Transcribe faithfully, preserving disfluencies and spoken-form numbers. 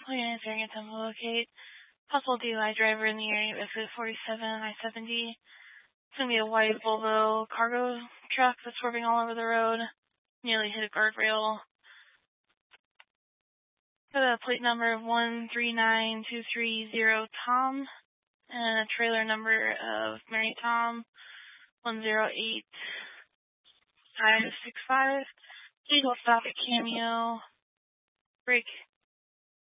Plan is during attempt to locate possible D U I driver in the area of exit forty-seven I seventy. It's going to be a white Volvo cargo truck that's swerving all over the road. Nearly hit a guardrail. Got a plate number of one three nine two three zero Tom. And a trailer number of Mary Tom one zero eight five six five. Please will stop at Cameo. Break